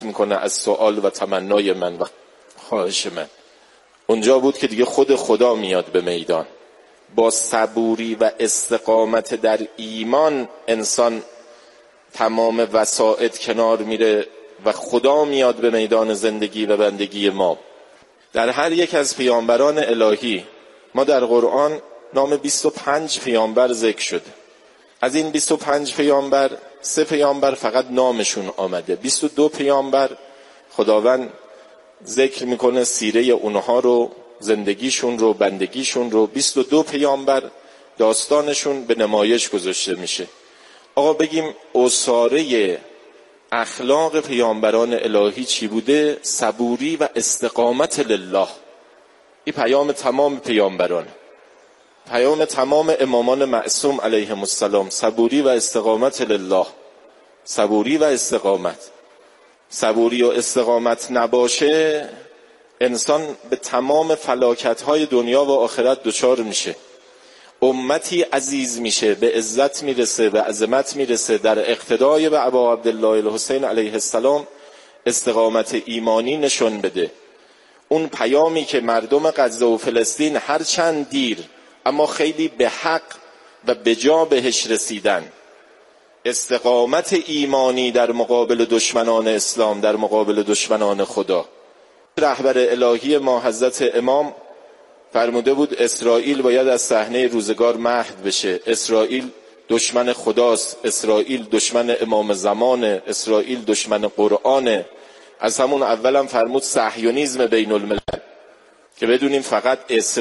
میکنه از سوال و تمنای من و خواهش من. اونجا بود که دیگه خود خدا میاد به میدان. با صبوری و استقامت در ایمان انسان تمام وسائط کنار میره و خدا میاد به میدان زندگی و بندگی ما. در هر یک از پیامبران الهی ما در قرآن نام 25 پیامبر ذکر شده. از این 25 پیامبر 3 پیامبر فقط نامشون آمده. 22 پیامبر خداوند ذکر میکنه سیره اونها رو، زندگیشون رو، بندگیشون رو. 22 پیامبر داستانشون به نمایش گذاشته میشه. آقا بگیم اساره اخلاق پیامبران الهی چی بوده؟ صبوری و استقامت لله. این پیام تمام پیامبران، پیام تمام امامان معصوم علیهم السلام. صبوری و استقامت لله، صبوری و استقامت. صبوری و استقامت نباشه انسان به تمام فلاکت‌های دنیا و آخرت دچار میشه. امتی عزیز میشه، به عزت میرسه، به عظمت میرسه در اقتدای به ابا عبدالله الحسین علیه السلام استقامت ایمانی نشون بده. اون پیامی که مردم غزه و فلسطین هر چند دیر اما خیلی به حق و به جا بهش رسیدن، استقامت ایمانی در مقابل دشمنان اسلام، در مقابل دشمنان خدا. رهبر الهی ما حضرت امام فرموده بود اسرائیل باید از صحنه روزگار محو بشه. اسرائیل دشمن خداست، اسرائیل دشمن امام زمانه، اسرائیل دشمن قرآنه. از همون اولم فرمود صهیونیسم بین الملل، که بدونیم فقط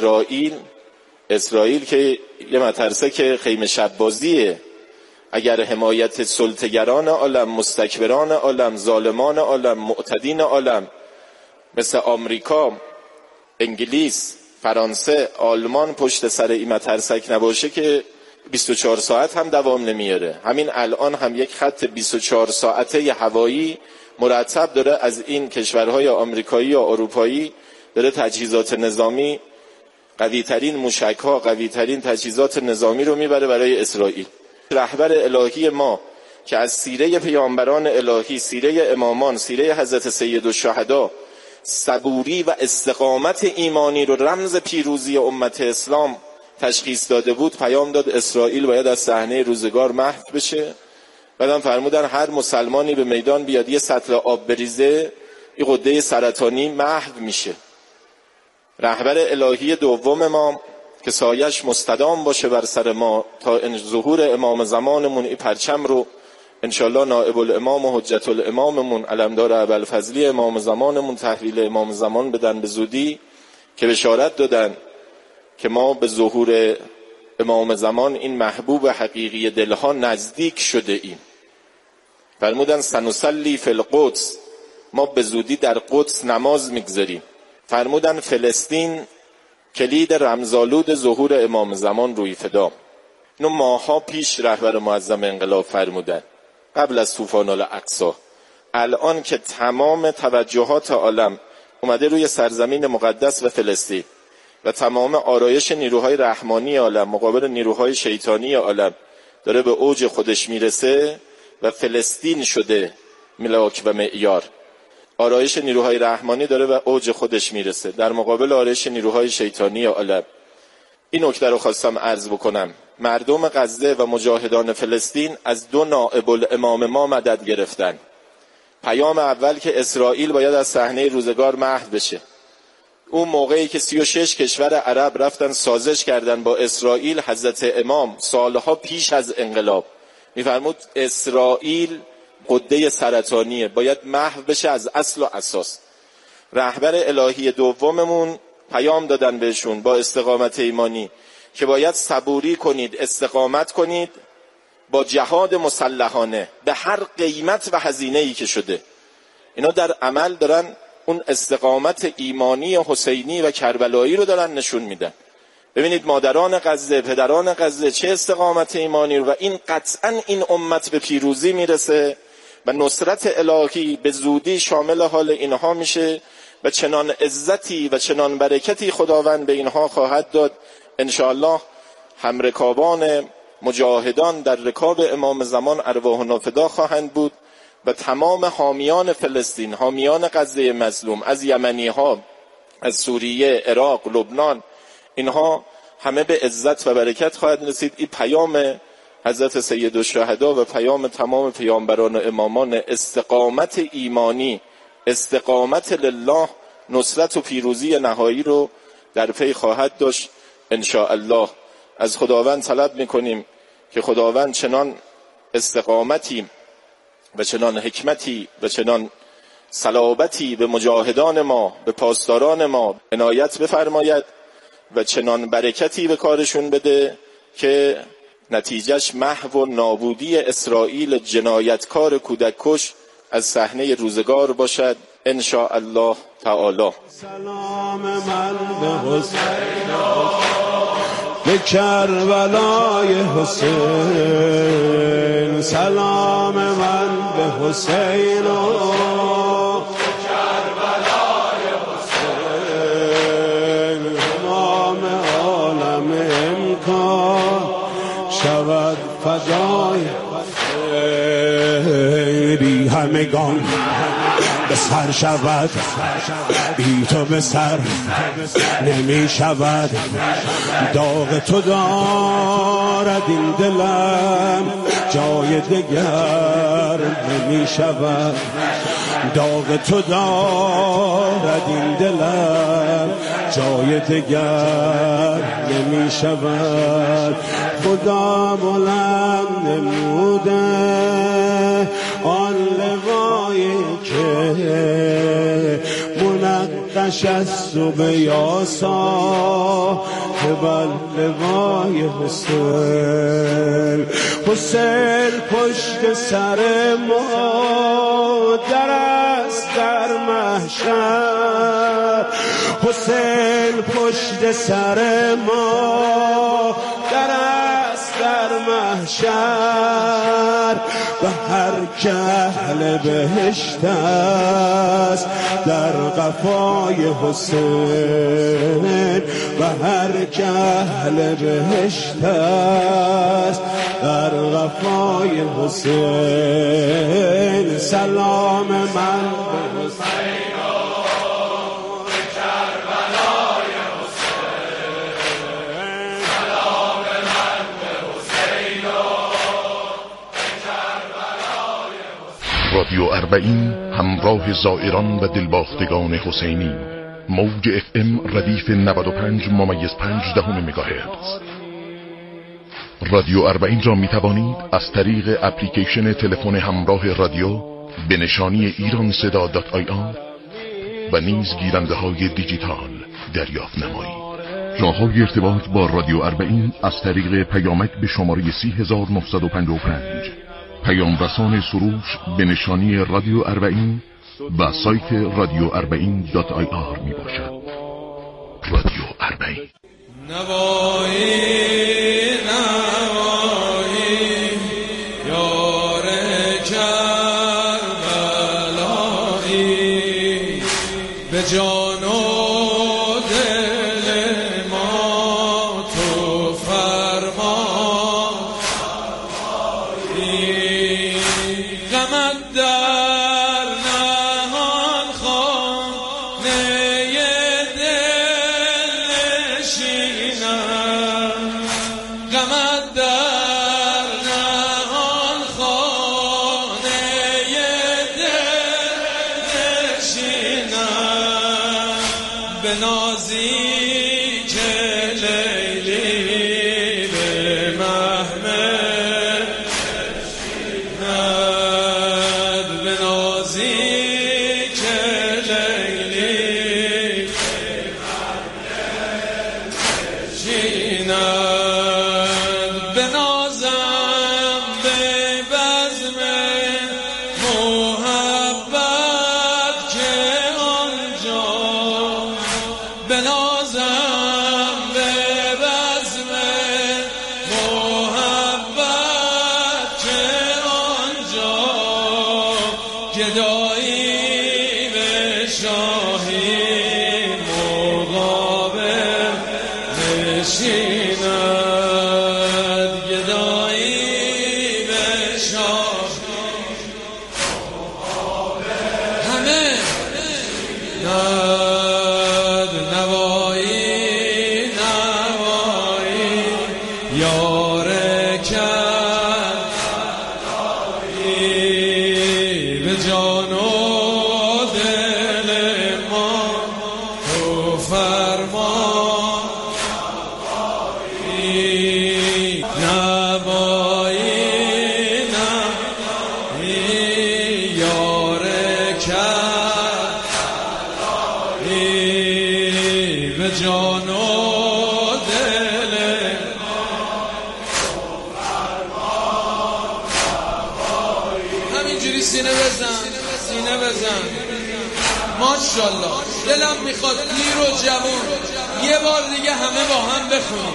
اسرائیل که یه مترسه که خیمه شب بازیه. اگر حمایت سلطه‌گران عالم، مستکبران عالم، ظالمان عالم، معتدین عالم مثل آمریکا، انگلیس، فرانسه، آلمان پشت سر این مترسک نباشه که 24 ساعت هم دوام نمیاره. همین الان هم یک خط 24 ساعته هوایی مرتب داره از این کشورهای آمریکایی یا اروپایی داره تجهیزات نظامی، قوی‌ترین موشک‌ها، قوی‌ترین تجهیزات نظامی رو میبره برای اسرائیل. رهبر الهی ما که از سیره پیامبران الهی، سیره امامان، سیره حضرت سیدالشهدا صبوری و استقامت ایمانی رو رمز پیروزی امت اسلام تشخیص داده بود، پیام داد اسرائیل باید از صحنه روزگار محو بشه. بعدم فرمودن هر مسلمانی به میدان بیاد یه سطل آب بریزه، این غده سرطانی محو میشه. رهبر الهی دوم ما که سایش مستدام باشه بر سر ما تا ظهور امام زمانمون، این پرچم رو انشالله نائب الامام و حجت الاماممون علمدار ابوالفضلی امام زمانمون تحویل امام زمان بدن به زودی، که بشارت دادن که ما به ظهور امام زمان این محبوب حقیقی دلها نزدیک شده ایم. فرمودن سنصلی فی القدس، ما به زودی در قدس نماز میگذاریم. فرمودن فلسطین کلید رمزآلود ظهور امام زمان روی فدا. اینو ماها پیش رهبر معظم انقلاب فرمودن قبل از طوفان الاقصی. الان که تمام توجهات عالم اومده روی سرزمین مقدس و فلسطین و تمام آرایش نیروهای رحمانی عالم مقابل نیروهای شیطانی عالم داره به اوج خودش میرسه و فلسطین شده ملاک و معیار. آرایش نیروهای رحمانی داره به اوج خودش میرسه در مقابل آرایش نیروهای شیطانی عالم. این نکته رو خواستم عرض بکنم. مردم غزه و مجاهدان فلسطین از 2 نائب الامام ما مدد گرفتن. پیام اول که اسرائیل باید از صحنه روزگار محو بشه. اون موقعی که 36 کشور عرب رفتن سازش کردن با اسرائیل، حضرت امام سالها پیش از انقلاب میفرمود اسرائیل غده سرطانیه، باید محو بشه از اصل و اساس. رهبر الهی دوممون پیام دادن بهشون با استقامت ایمانی که باید صبوری کنید، استقامت کنید با جهاد مسلحانه به هر قیمت و هزینه‌ای که شده. اینا در عمل دارن اون استقامت ایمانی حسینی و کربلایی رو دارن نشون میدن. ببینید مادران غزه، پدران غزه چه استقامت ایمانی رو، و این قطعا این امت به پیروزی میرسه و نصرت الهی به زودی شامل حال اینها میشه و چنان عزتی و چنان برکتی خداوند به اینها خواهد داد. انشاءالله همرکابان مجاهدان در رکاب امام زمان ارواحنا فدا خواهند بود و تمام حامیان فلسطین، حامیان غزه مظلوم، از یمنی ها، از سوریه، عراق، لبنان، اینها همه به عزت و برکت خواهد رسید. این پیام حضرت سیدالشهدا و پیام تمام پیامبران و امامان استقامت ایمانی، استقامت لله، نصرت و پیروزی نهایی رو در پی خواهد داشت ان شاء الله. از خداوند طلب میکنیم که خداوند چنان استقامتی و چنان حکمتی و چنان صلابتی به مجاهدان ما، به پاسداران ما عنایت بفرماید و چنان برکتی به کارشون بده که نتیجهش محو و نابودی اسرائیل جنایتکار کودککش از صحنه روزگار باشد ان شاء الله تعالی. سلام من به حسین، به کربلای حسین، سلام من به حسین و کربلای حسین، امام عالم امکان شود فدای حسین. همگان به سر شود بی تو به سر نمی شود، داغ تو دارد این دلم جای دگر نمی شود، داغ تو دارد این دلم جای دگر نمی شود. خدا بلند نموده آن لوایی که منقش است و به یاسا که بر لوای حسین. حسین پشت سر ما در است در محشر، حسین پشت سر ما در است در محشر، و هر که اهل بهشت است در قفای حسین، و هر که اهل بهشت است در قفای حسین. سلام من به حسین، رادیو اربعین، همراه زائران و دلباختگان حسینی. موج FM ردیف 95.5 مگاهرتز. رادیو اربعین را می توانید از طریق اپلیکیشن تلفن همراه رادیو به نشانی ایرانصدا.ir و نیز گیرنده های دیجیتال دریافت نمایید. راه‌های ارتباط با رادیو اربعین از طریق پیامک به شماره 30955، پیام رسان سروش به نشانی رادیو اربعین و سایت رادیو اربعین.ir می باشد. رادیو اربعین. نوایی یار کربلایی، به جان و دل ما تو فرمایی، غمت در نهان خانه دل نشینم، غمت در نهان خانه دل نشینم، به نازی که لیلی به محمل نشیند، به نازی که لیلی نشیند، به نازم به بزم محبت که آنجا، به نازم نوایی نوایی یار کردی به جان و دل ما تو فرمان نوایی نوایی یار کردی به جان و دل همینجوری سینه بزن سینه بزن ماشاءالله. دلم میخواد پیر و جوان یه بار دیگه همه با هم بخونیم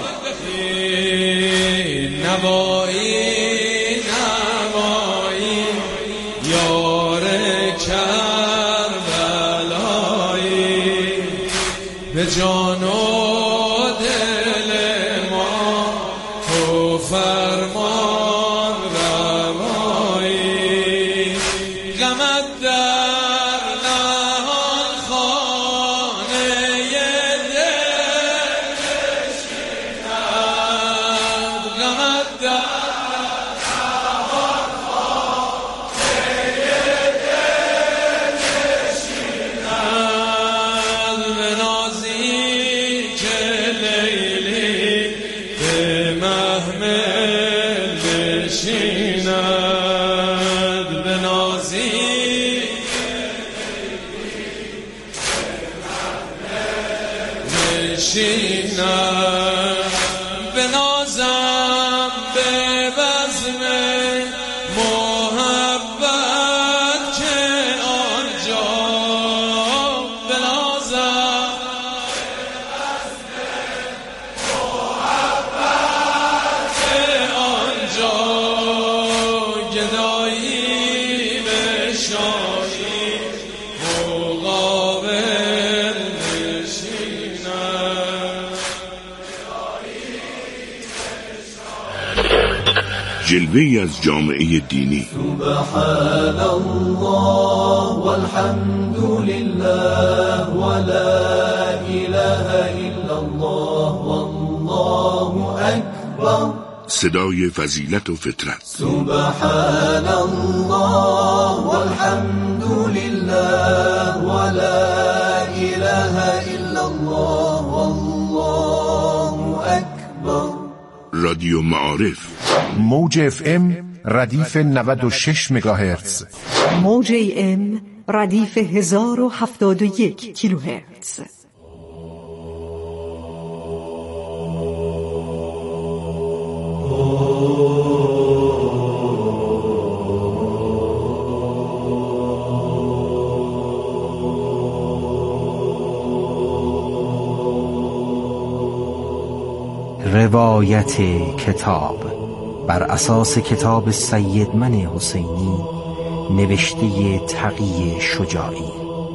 نوایی نوایی یار کربلایی به جان و دل ما تو فرمان روایی غمت در نهان خانه دل نشیند غمت در نهان خانه دل نشیند به نازی که لیلی به محمل بشیند به نازی به نازم به بزم محبت که آنجا به نازم محبت که آنجا گدایی به شاهی مقابل جلوه‌ای از جامعه دینی. سبحان الله والحمد لله ولا اله الا الله والله اکبر. صدای فضیلت و فطرت. سبحان الله والحمد لله ولا اله الا الله والله اکبر. رادیو معارف. موج FM ردیف 96 مگاهرتز، موج AM ردیف 1071 کیلوهرتز. روایت کتاب بر اساس کتاب سیدمن حسینی نوشته تقی شجاعی.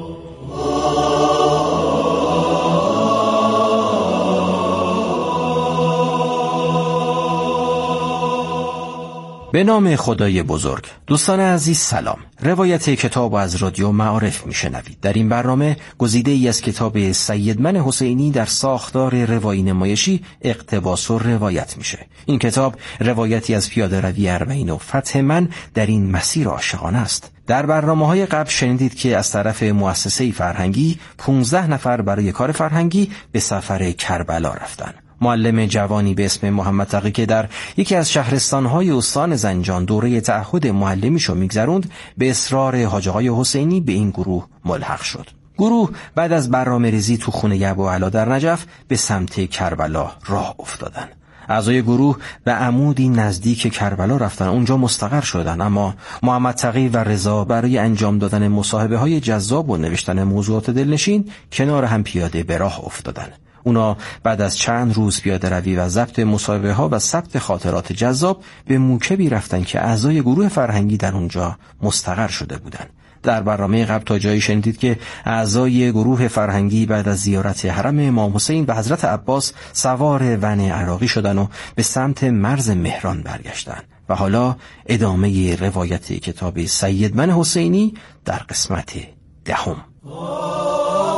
به نام خدای بزرگ. دوستان عزیز سلام. روایت کتاب از رادیو معارف میشنوید. در این برنامه گزیده ای از کتاب سیدمن حسینی در ساختار روایی نمایشی اقتباس و روایت میشه. این کتاب روایتی از پیاده روی اربعین و فتح من در این مسیر عاشقانه است. در برنامه‌های قبل شنیدید که از طرف مؤسسه فرهنگی 15 نفر برای کار فرهنگی به سفر کربلا رفتن. معلم جوانی به اسم محمد تقی که در یکی از شهرستان‌های استان زنجان دوره تعهد معلمیشو میگذروند، به اصرار حاج آقای حسینی به این گروه ملحق شد. گروه بعد از برنامه‌ریزی تو خونه ابوعلا در نجف به سمت کربلا راه افتادن. اعضای گروه به عمودی نزدیک کربلا رفتن، اونجا مستقر شدن، اما محمد تقی و رضا برای انجام دادن مصاحبه‌های جذاب و نوشتن موضوعات دلنشین کنار هم پیاده به راه افتادن. اونا بعد از چند روز پیاده روی و ضبط مصاحبه‌ها و ثبت خاطرات جذاب به موکبی رفتن که اعضای گروه فرهنگی در اونجا مستقر شده بودن. در برنامه قبل تا جایی شنیدید که اعضای گروه فرهنگی بعد از زیارت حرم امام حسین و حضرت عباس سوار ون عراقی شدن و به سمت مرز مهران برگشتن و حالا ادامه روایت کتاب سیدمن حسینی در قسمت 10.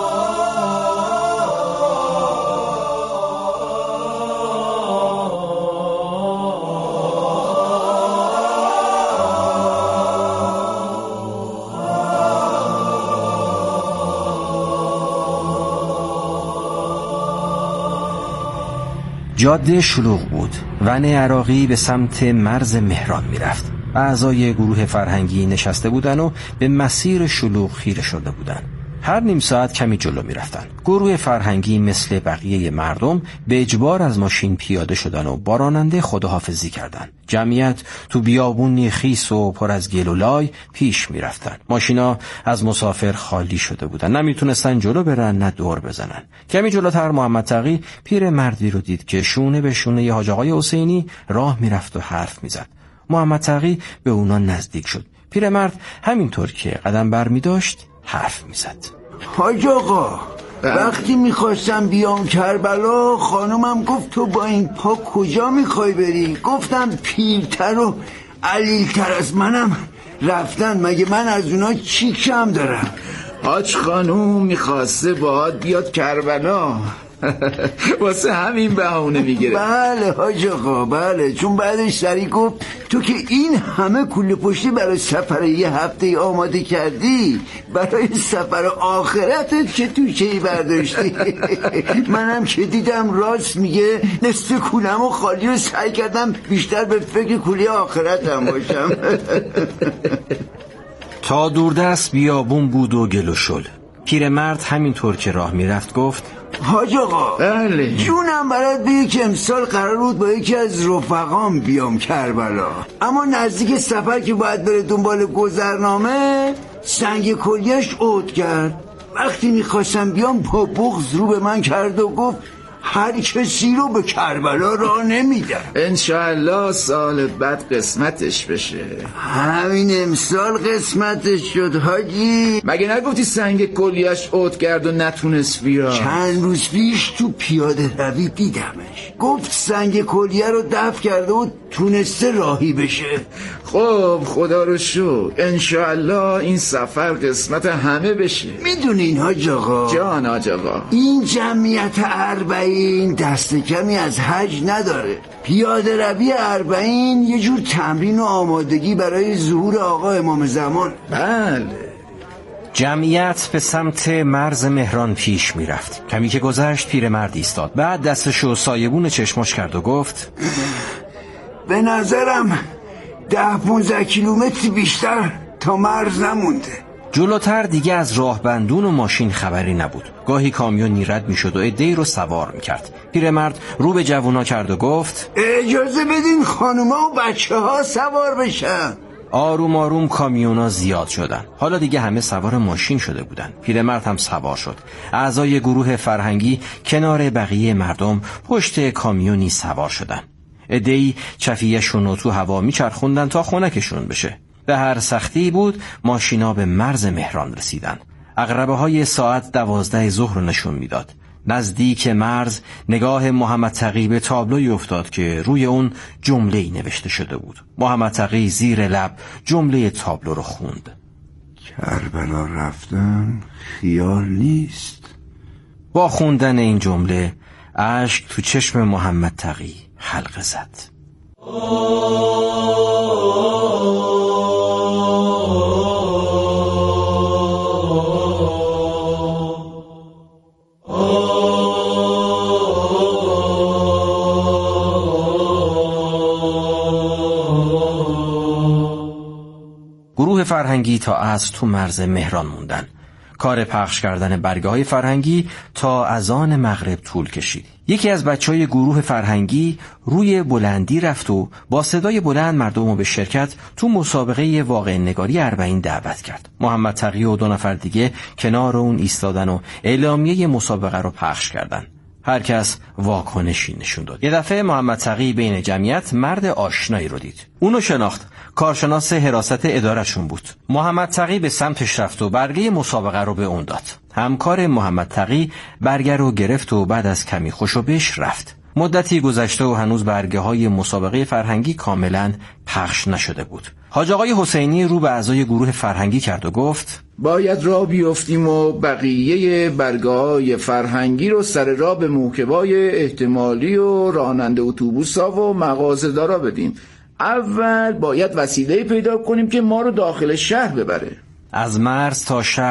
جاده شلوغ بود. ون عراقی به سمت مرز مهران میرفت. اعضای گروه فرهنگی نشسته بودن و به مسیر شلوغ خیره شده بودن. هر نیم ساعت کمی جلو می رفتن. گروه فرهنگی مثل بقیه مردم به اجبار از ماشین پیاده شدن و با راننده خداحافظی کردن. جمعیت تو بیابونی خیس و پر از گل و لای پیش می رفتن. ماشینا از مسافر خالی شده بودن. نمیتونستن جلو برن نه دور بزنن. کمی جلوتر محمد تقی پیر مردی رو دید که شونه به شونه ی حاج آقای حسینی راه می رفت و حرف می زد. محمد تقی به اونا نزدیک شد. پیرمرد همینطور که قدم بر می داشت حرف می زد. حاج آقا، وقتی میخواستم بیام کربلا خانومم گفت تو با این پا کجا میخوای بری؟ گفتم پیرتر و علیلتر از منم رفتن، مگه من از اونا چی کم دارم؟ حاج خانوم میخواسته باهات بیاد کربلا واسه همین بهونه میگیره. بله حاج آقا، بله، چون بعدش سری گفت تو که این همه کوله پشتی برای سفر یه هفته آماده کردی، برای سفر آخرتت که تو چی برداشتی؟ منم که دیدم راست میگه، نصف کولم و خالی رو سعی کردم بیشتر به فکر کوله آخرتم باشم. تا دوردست بیابون بود و گل و شل. پیرمرد همینطور که راه میرفت گفت حاج آقا، بله، جونم برات بگی که امسال قرار بود با یکی از رفقام بیام کربلا، اما نزدیک سفر که باید بره دنبال گذرنامه سنگ کلیه‌اش عود کرد. وقتی میخواستم بیام با بغض رو به من کرد و گفت هر کسی رو به کربلا راه نمیدم. انشاءالله سال بعد قسمتش بشه. همین امسال قسمتش شد حاجی. مگه نگفتی سنگ کلیه‌اش عود کرد و نتونست بیاد؟ چند روز پیش تو پیاده روی دیدمش، گفت سنگ کلیه رو دفع کرده و تونسته راهی بشه. خب خدا رو شکر، انشاءالله این سفر قسمت همه بشه. میدونین حاج آقا، جان حاج آقا، این جمعیت 40 دست کمی از حج نداره. پیاده روی 40 یه جور تمرین و آمادگی برای ظهور آقا امام زمان. بله. جمعیت به سمت مرز مهران پیش می رفت. کمی که گذشت پیرمرد ایستاد. بعد دستشو سایبون چشماش کرد و گفت به نظرم 10-15 کیلومتر بیشتر تا مرز نمونده. جلوتر دیگه از راه بندون و ماشین خبری نبود. گاهی کامیونی رد می شد و عده‌ای رو سوار می کرد. پیرمرد رو به جوونا کرد و گفت اجازه بدین خانوما و بچه ها سوار بشن. آروم آروم کامیونا زیاد شدن. حالا دیگه همه سوار ماشین شده بودن. پیرمرد هم سوار شد. اعضای گروه فرهنگی کنار بقیه مردم پشت کامیونی سوار شدن. عده‌ای چفیه‌شون رو تو هوا میچرخوندن تا خنکشون بشه. به هر سختی بود ماشینا به مرز مهران رسیدن. عقربه های ساعت 12 ظهر نشون میداد. نزدیک مرز نگاه محمد تقی به تابلوی افتاد که روی اون جمله‌ای نوشته شده بود. محمد تقی زیر لب جمله تابلو رو خوند. کربلا رفتن خیال نیست. با خوندن این جمله اشک تو چشم محمد تقی حلقه زد. گروه فرهنگی تا از تو مرز مهران موندن. کار پخش کردن برگه‌های فرهنگی تا اذان مغرب طول کشید. یکی از بچهای گروه فرهنگی روی بلندی رفت و با صدای بلند مردم رو به شرکت تو مسابقه واقعه نگاری 40 دعوت کرد. محمد تقی و 2 نفر دیگه کنار اون ایستادن و اعلامیه مسابقه رو پخش کردن. هر کس واکنشی نشون داد. یه دفعه محمد تقی بین جمعیت مرد آشنایی رو دید. اونو شناخت. کارشناس حراست اداره‌شون بود. محمد تقی به سمتش رفت و برگه مسابقه رو به اون داد. همکار محمد تقی برگه رو گرفت و بعد از کمی خوشوبش رفت. مدتی گذشته و هنوز برگه های مسابقه فرهنگی کاملا پخش نشده بود. حاج آقای حسینی رو به اعضای گروه فرهنگی کرد و گفت باید راه بیفتیم و بقیه برگه‌های فرهنگی رو سر راه به موکبای احتمالی و راننده اتوبوس‌ها و مغازه‌دارا بدیم. اول باید وسیله پیدا کنیم که ما رو داخل شهر ببره. از مرز تا شهر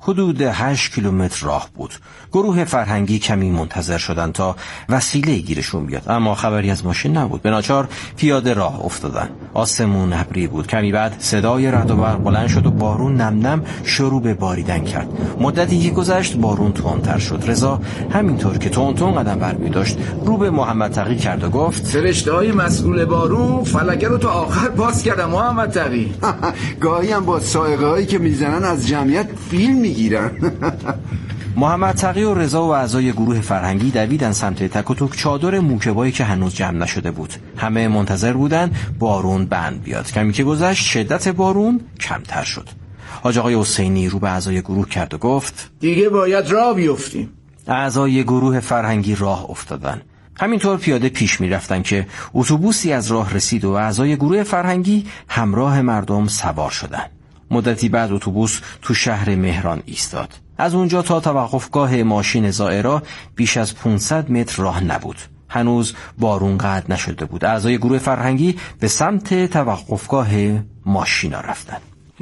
حدود 8 کیلومتر راه بود. گروه فرهنگی کمی منتظر شدند تا وسیله گیرشون بیاد، اما خبری از ماشین نبود. به ناچار پیاده راه افتادن. آسمون ابری بود. کمی بعد صدای رعد و برق بلند شد و بارون نم نم شروع به باریدن کرد. مدتی که گذشت بارون تندتر شد. رضا همینطور که تون تون قدم برمی داشت رو به محمد تقی کرد و گفت: فرشته‌های مسئول بارون فلکه رو تا آخر باز کردم محمد تقی. گاهی هم با سائقه هایی که میزنن از جمعیت فیلم میگیرن. محمد تقی و رضا و اعضای گروه فرهنگی دویدن سمت تک و توک چادر موکبایی که هنوز جمع نشده بود. همه منتظر بودن بارون بند بیاد. کمی که گذشت شدت بارون کمتر شد. حاج آقای حسینی رو به اعضای گروه کرد و گفت: دیگه باید راه بیفتیم. اعضای گروه فرهنگی راه افتادن. همینطور پیاده پیش می رفتن که اتوبوسی از راه رسید و اعضای گروه فرهنگی همراه مردم سوار شدن. مدتی بعد اتوبوس تو شهر مهران ایستاد. از اونجا تا توقفگاه ماشین زائرا بیش از 500 متر راه نبود. هنوز بارون قطع نشده بود. اعضای گروه فرهنگی به سمت توقفگاه ماشینا رفتن.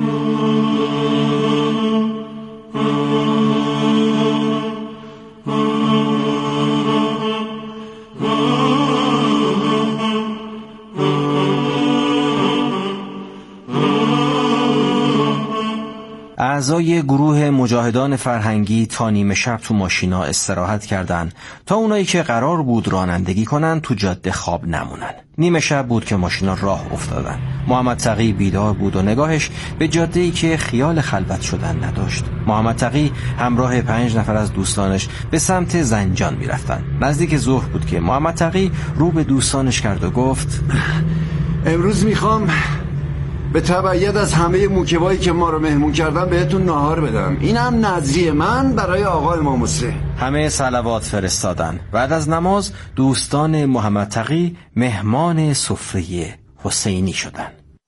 اعضای گروه مجاهدان فرهنگی تا نیمه شب تو ماشینا استراحت کردن تا اونایی که قرار بود رانندگی کنن تو جاده خواب نمونن. نیمه شب بود که ماشینا راه افتادن. محمد تقی بیدار بود و نگاهش به جاده‌ای که خیال خلوت شدن نداشت. محمد تقی همراه 5 نفر از دوستانش به سمت زنجان میرفتن. نزدیک ظهر بود که محمد تقی رو به دوستانش کرد و گفت: امروز میخوام به تبعیت از همه موکبایی که ما رو مهمون کردن بهتون ناهار بدم. اینم نذریه من برای آقا امام حسین. همه صلوات فرستادن. بعد از نماز دوستان محمد تقی مهمان سفره حسینی شدن.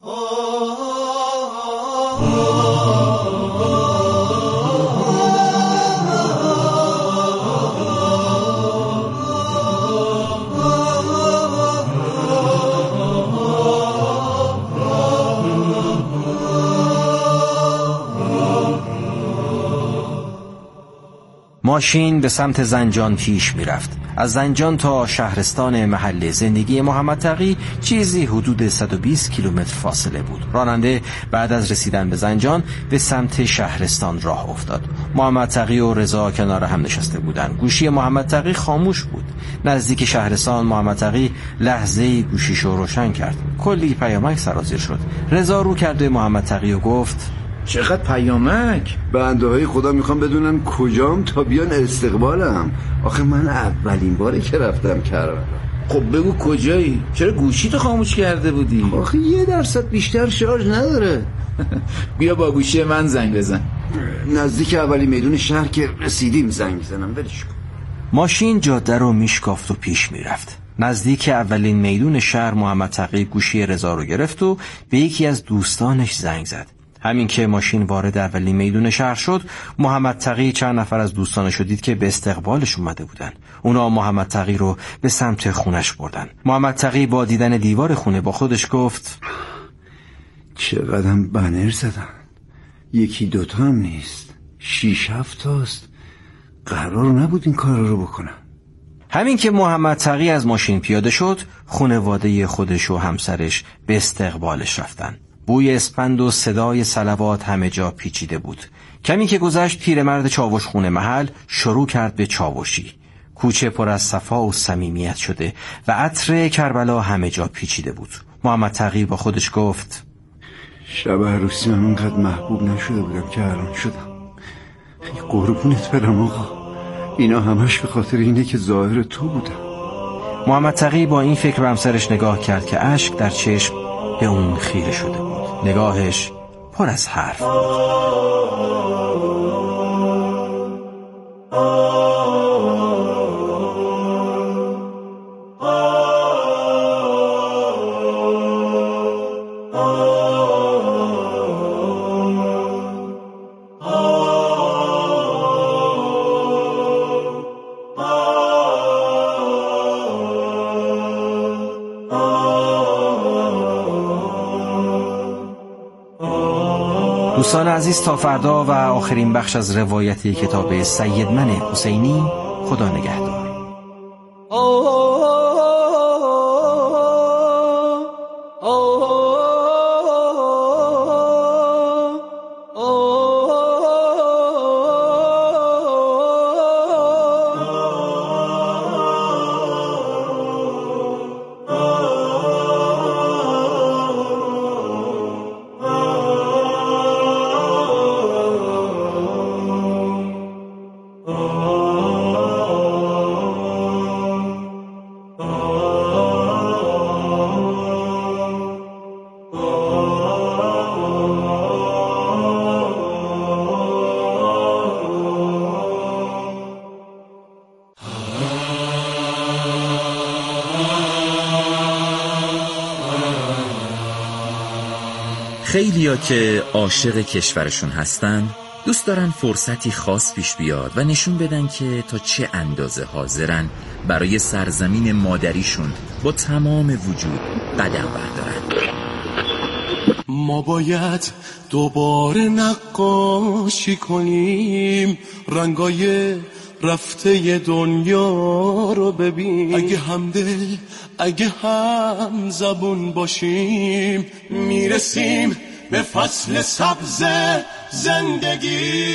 ماشین به سمت زنجان پیش می رفت. از زنجان تا شهرستان محل زندگی محمد تقی چیزی حدود 120 کیلومتر فاصله بود. راننده بعد از رسیدن به زنجان به سمت شهرستان راه افتاد. محمد تقی و رضا کنار هم نشسته بودند. گوشی محمد تقی خاموش بود. نزدیک شهرستان محمد تقی لحظه‌ای گوشیشو روشن کرد. کلی پیامک سرازیر شد. رضا رو کرد به محمد تقی و گفت: چقدر پیامک؟ بنده های خدا میخوام بدونن کجام تا بیان استقبالم. آخه من اولین باره که رفتم کردم. خب بگو کجایی؟ چرا گوشیتو خاموش کرده بودی؟ آخه 1% بیشتر شارژ نداره. بیا با گوشی من زنگ بزن. نزدیک اولی میدون شهر که رسیدیم زنگ بزنم. ولش کن. ماشین جاده رو میشکافت و پیش میرفت. نزدیک اولین میدون شهر محمد تقی گوشی رضا رو گرفت و به یکی از دوستانش زنگ زد. همین که ماشین وارد اولین میدون شهر شد، محمد تقی چند نفر از دوستانش رو دید که به استقبالش اومده بودن. اونا محمد تقی رو به سمت خونش بردن. محمد تقی با دیدن دیوار خونه با خودش گفت: چقدر هم بنر زدن. 1-2 تا هم نیست، 6-7 تاست. قرار نبود این کار رو بکنم. همین که محمد تقی از ماشین پیاده شد، خانواده خودش و همسرش به استقبالش رفتن. بوی اسپند و صدای صلوات همه جا پیچیده بود. کمی که گذشت پیرمرد چاوش خونه محل شروع کرد به چاوشی. کوچه پر از صفا و صمیمیت شده و عطر کربلا همه جا پیچیده بود. محمد تقی با خودش گفت: شب عروسی من اونقدر محبوب نشده بودم که الان شدم. قربونت برم آقا. اینا همش به خاطر اینه که ظاهر تو بودم. محمد تقی با این فکر به همسرش نگاه کرد که اشک در چشم به اون خیره شده بود. نگاهش پر از حرف دوستان عزیز، تا فردا و آخرین بخش از روایت کتاب سیدمن حسینی. خدا نگهدار. خیلیا که عاشق کشورشون هستن دوست دارن فرصتی خاص پیش بیاد و نشون بدن که تا چه اندازه حاضرن برای سرزمین مادریشون با تمام وجود قدم بردارن. ما باید دوباره نقاشی کنیم، رنگای رفته دنیا رو ببین. اگه همدل اگه هم زبون باشیم میرسیم به فصل سبز زندگی.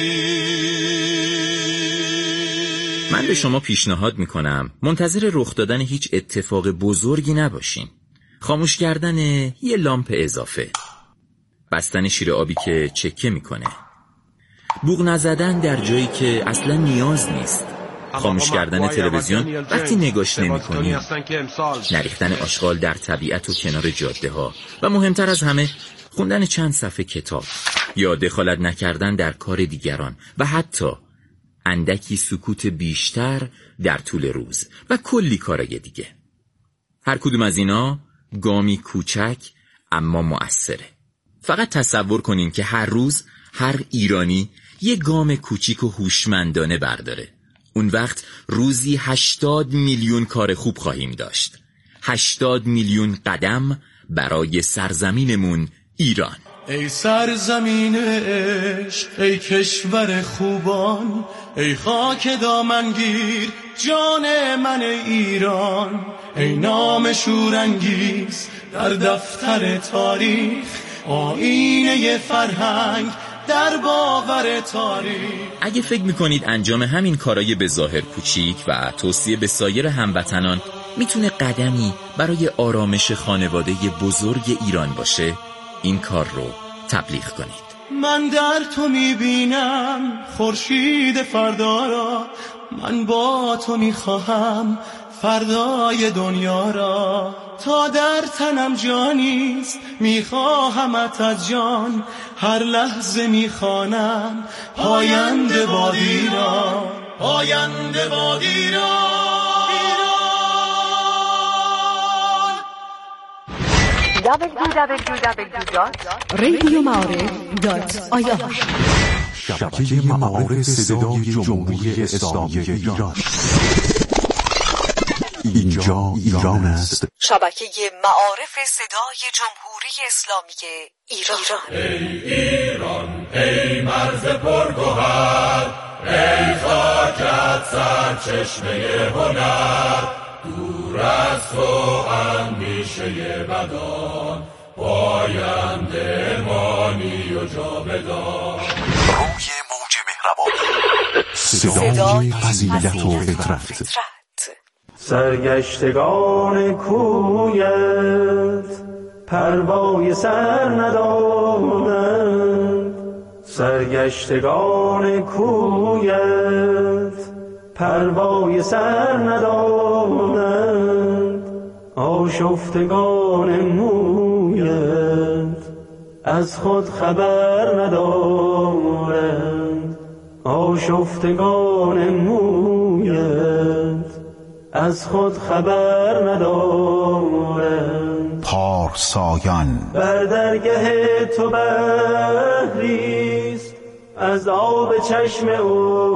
من به شما پیشنهاد میکنم منتظر رخ دادن هیچ اتفاق بزرگی نباشین. خاموش کردن یه لامپ اضافه، بستن شیر آبی که چکه میکنه، بوق نزدن در جایی که اصلا نیاز نیست، خاموش کردن تلویزیون وقتی نگاش نمی‌کنی، نریختن آشغال در طبیعت و کنار جاده ها و مهمتر از همه خوندن چند صفحه کتاب یا دخالت نکردن در کار دیگران و حتی اندکی سکوت بیشتر در طول روز و کلی کارای دیگه. هر کدوم از اینا گامی کوچک اما مؤثره. فقط تصور کنین که هر روز هر ایرانی یه گام کوچیک و هوشمندانه برداره. اون وقت روزی 80 میلیون کار خوب خواهیم داشت. 80 میلیون قدم برای سرزمینمون ایران. ای سرزمین عشق، ای کشور خوبان، ای خاک دامنگیر جان من ایران، ای نام شورانگیز در دفتر تاریخ، آینه فرهنگ در باور تاریخ. اگه فکر میکنید انجام همین کارای به ظاهر کوچیک و توصیه به سایر هموطنان میتونه قدمی برای آرامش خانواده بزرگ ایران باشه، این کار رو تبلیغ کنید. من در تو میبینم خورشید فردا را، من با تو میخواهم فردای دنیا را، تا در تنم جانیست میخواهمت از جان، هر لحظه میخوانم پاینده باد ایران، پاینده باد ایران. www.radiomعارف.ir شبکه معارف صدای جمهوری اسلامی ایران. اینجا ایران است. شبکه معارف صدای جمهوری اسلامی ایران. ای ایران، ای مرز پرگوهر، ای خاکت سرچشمه هنر، دور از تو اندیشه بدان، پاینده مانی و جاودان. روی موج مهربانی، صدای فضیلت و فطرت. سرگشتگان کویت پروای سر ندارند، سرگشتگان کویت پروای سر ندارند، آشفتگان مویت از خود خبر ندارند، آشفتگان مویت از خود خبر ندارند. پارسایان بر درگه تو بحریست از آب چشم او